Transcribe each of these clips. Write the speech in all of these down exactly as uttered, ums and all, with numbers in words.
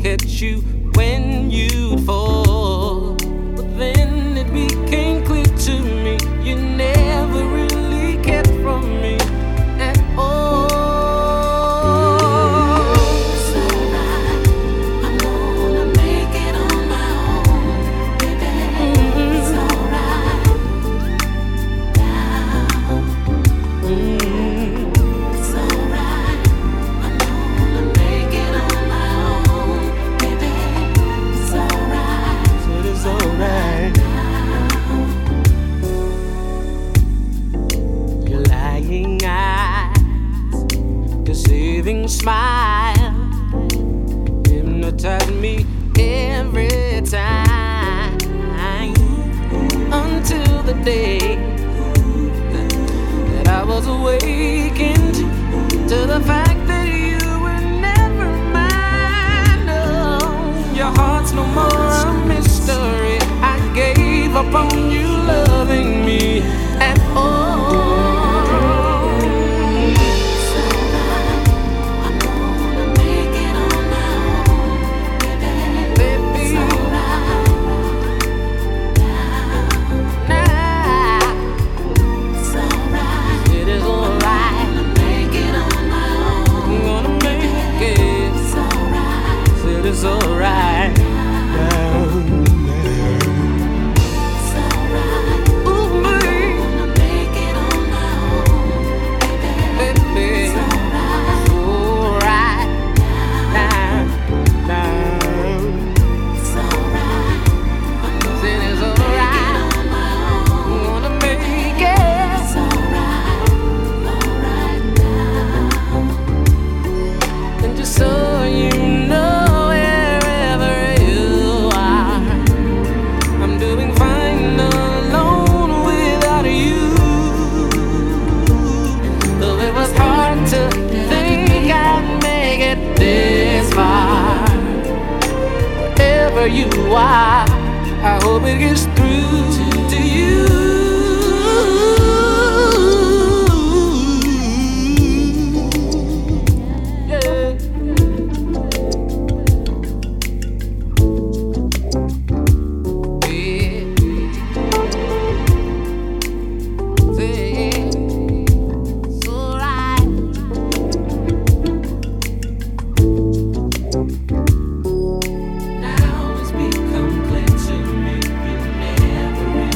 catch you when you'd fall. But then it became clear to me you never really cared for me at all. It's alright, I'm gonna make it on my own, baby. Mm-hmm. It's alright now. Mm-hmm. It's alright, I'm gonna make it on my own, baby. It's alright. It is alright. Your lying eyes, deceiving smile, hypnotize me every time, until the day that I was awakened to the fact that you were never mine. No, your heart's no more a mystery. I gave up on you loving me at all. It's alright, I'm gonna make it on my own, baby. Baby, It's alright now. now It's alright, it is alright. I'm gonna make it on my own. I'm gonna make it. It's alright. It is alright. It's alright, Ooh, me, gonna make it on my own, baby. baby. It's alright Alright. Now, now. It's alright, It is make it alright. on my own. I'm gonna make it. It's alright, alright now. And just so you know, wherever you are, I'm doing fine alone without you. Though it was hard to think I'd make it this far. Wherever you are, I hope it gets through to you. Yeah. Now it's become clear to me you never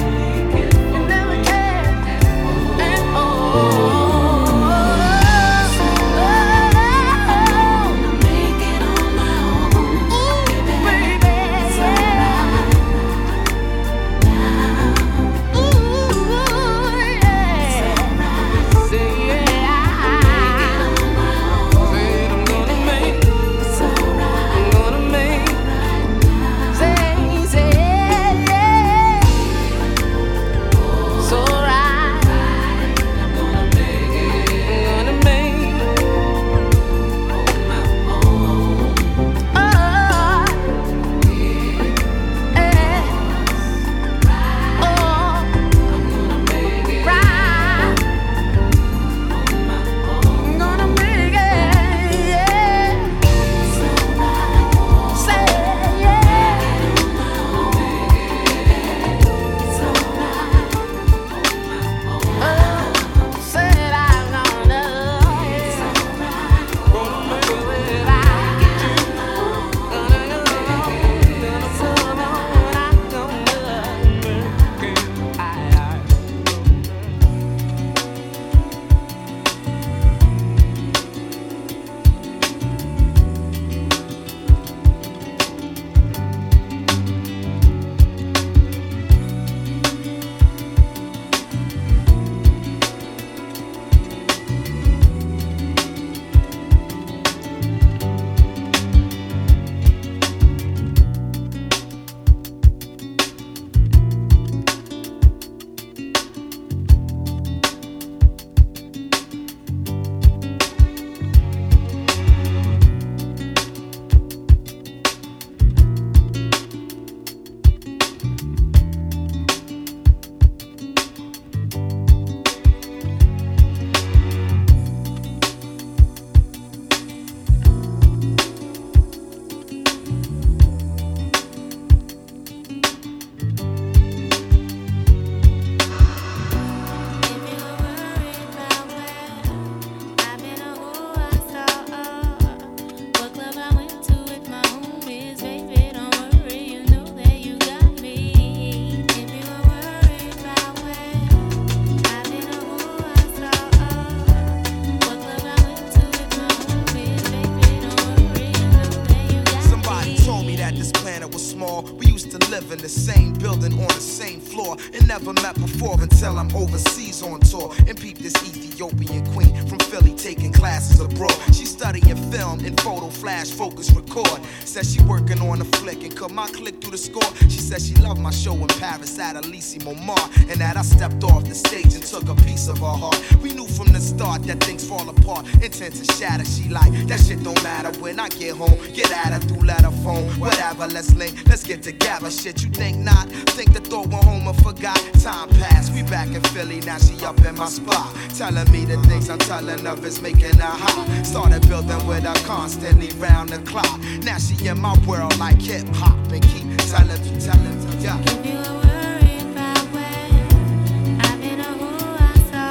recall, we used to live in the same building on the same floor and never met before until I'm overseas on tour and peep this Ethiopian queen from Philly taking classes abroad. She studying film and photo flash focus record. Says she working on a flick and cut my click through the score. She said she loved my show in Paris at Elysee Montmartre and that I stepped off the stage and took a piece of her heart. We knew from the start that things fall apart, intent to shatter. She like, that shit don't matter when I get home. Get at her through letter phone, whatever, let's link, let's get together. Shit, you think not? Think the thought went home and forgot. Time passed, we back in Philly, now she up in my spot. Telling me the things I'm telling her is making her hot. Started building with her constantly round the clock. Now she in my world like hip hop and keep telling me, telling me, yeah. If you were worried about where I've been or who I saw,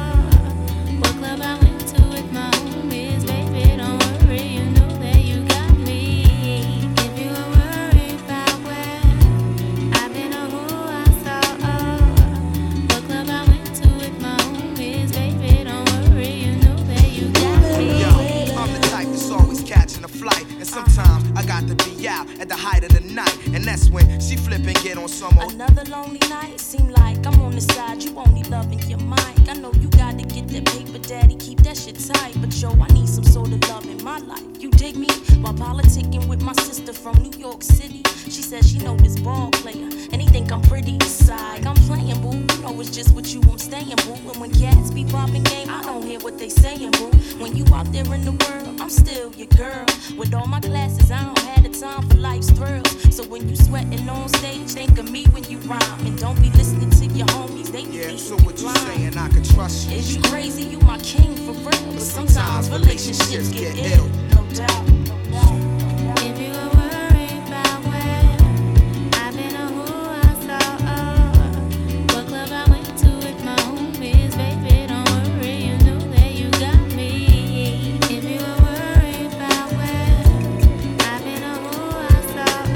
or what club I went to with my homies, baby, don't worry, you know that you got me. If you were worried about where I've been or who I saw, or what club I went to with my homies, baby, don't worry, you know that you got me. Yo, I'm the type that's always catching a flight, and sometimes I got to be out at the height of the night, and that's when she flip and get on some more. Another lonely night, seem like I'm on the side, you only loving your mic. I know you gotta get that paper, daddy, keep that shit tight. But yo, I need some sort of love in my life. You dig me? While politicking with my sister from New York City, she says she know this ball player, and he think I'm pretty inside. I'm playing, boo, you know it's just with you I'm staying, boo. And when cats be popping game, I don't hear what they saying, boo. When you out there in the world, I'm still your girl. With all my classes, I don't have the time for life's thrills. So when you sweating on stage, think of me when you rhyme, and don't be listening to your homies. They Yeah, be so what you saying, I can trust you. Is you crazy? You my king for real. But sometimes relationships get ill. No doubt. No doubt. If you were worried about where I've been or who I saw, or what club I went to with my homies, baby, don't worry, you know that you got me. If you were worried about where I've been or who I saw,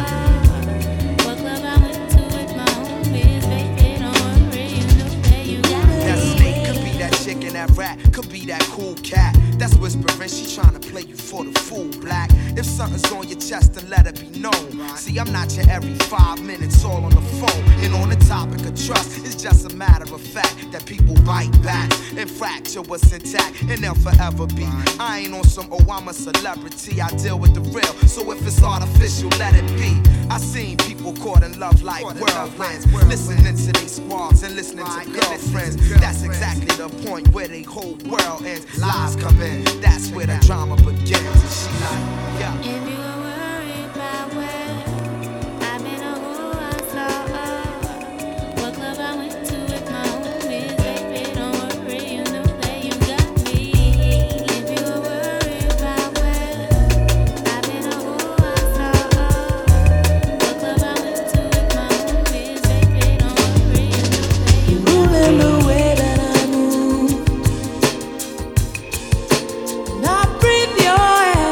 or what club I went to with my homies, baby, don't worry, you know that you got me. That snake could be that chick and that rat, could be that cool cat. That's whispering, she tryna play you for the fool, black. If something's on your chest, then let it be known. See, I'm not your every five minutes all on the phone. And on the topic of trust, it's just a matter of fact that people bite back and fracture what's intact, and they'll forever be. I ain't on some, oh, I'm a celebrity, I deal with the real. So if it's artificial, let it be. I seen people caught in love like whirlwinds, listening to they squads and listening to girlfriends. That's exactly the point where they whole world ends. Lies come in, that's where the drama begins. And she like, yeah. If you were worried about where I've been or who I saw, or what club I went to with my homies, baby, don't worry, you know that you got me. If you were worried about where I've been or who I saw, or what club I went to with my homies, baby, don't worry, you know that you got me. Moving the way that I move, and I breathe your air.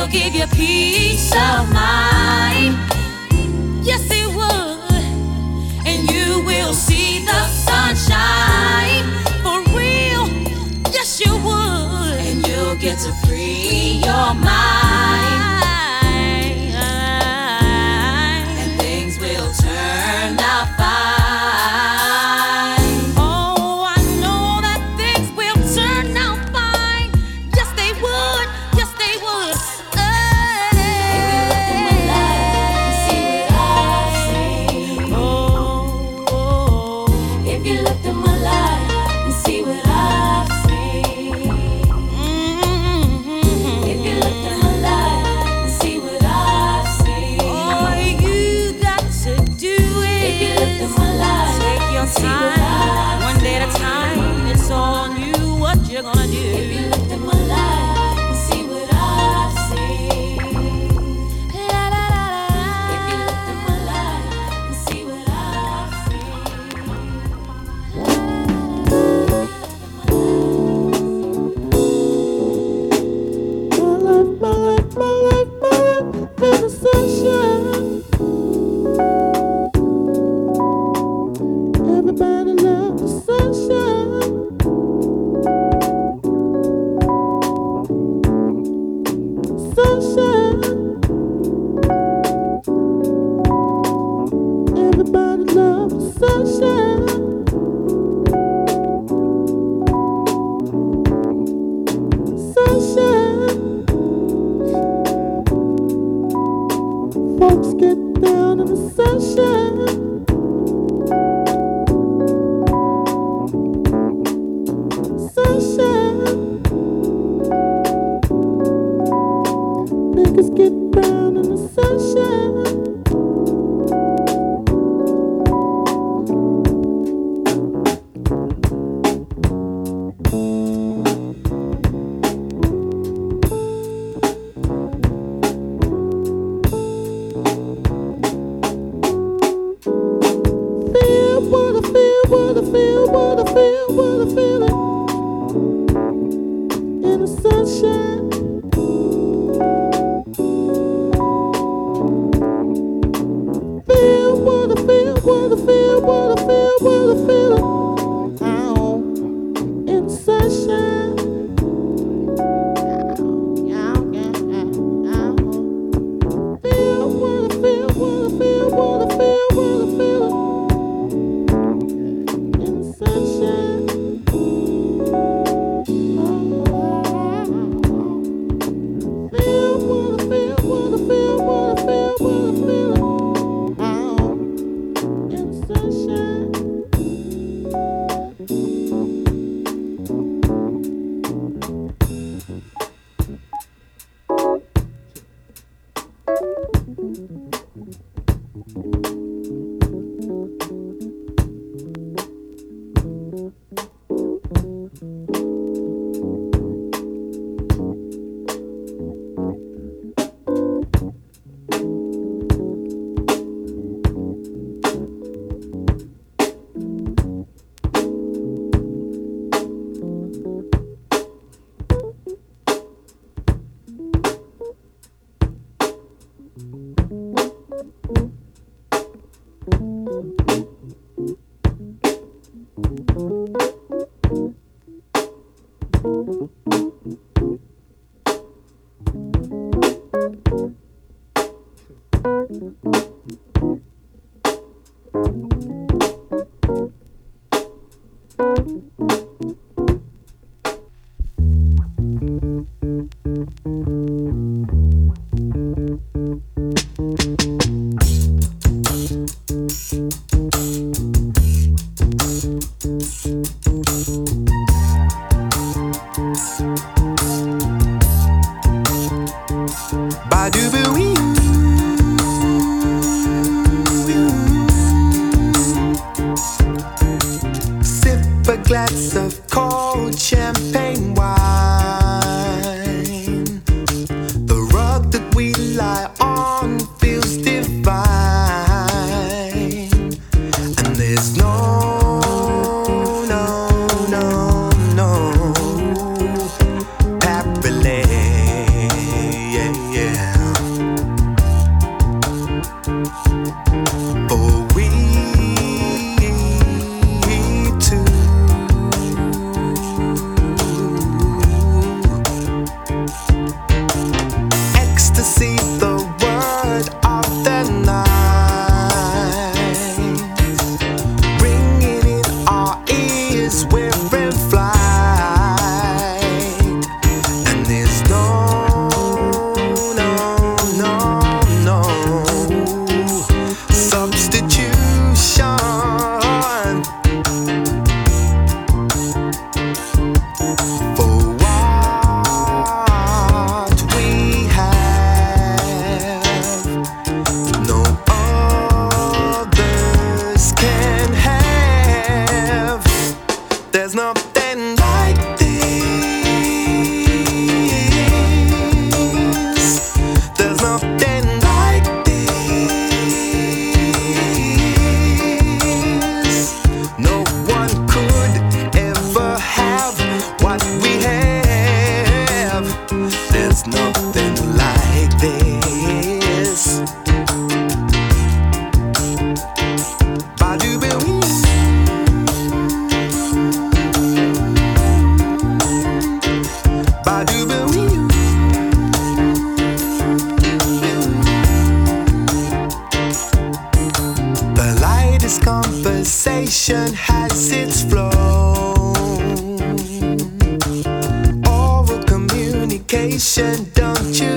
will give you peace of mind. Yes, it would. And you will see the sunshine. For real, yes, you would. And you'll get to free your mind. And things will turn out fine. Time, one day at a time, it's all on you what you're gonna do. If you looked at my life and see what I've seen. La, la, la, la. If you looked at my life and see what I've My life, my life, my life, my life in the sunshine. Everybody loves the sunshine. Sunshine. Everybody loves the sunshine. Sunshine. Folks get down in the sunshine. Sunshine. Niggas get brown in the sunshine. Feel what I feel, what I feel, what I feel, what I feel in the sunshine. Feel what I feel, what I feel, what I feel, what I feel out in the sunshine. Feel what I feel, what I feel, what I feel, what I feel in the sunshine. Feel what I feel, what I feel, what I feel, what I feel out in the sunshine. glass of cold champagne wine. The rug that we lie on feels divine, and there's no, no, no, no parallel, yeah, yeah. ocean has its flow. Oral communication, don't you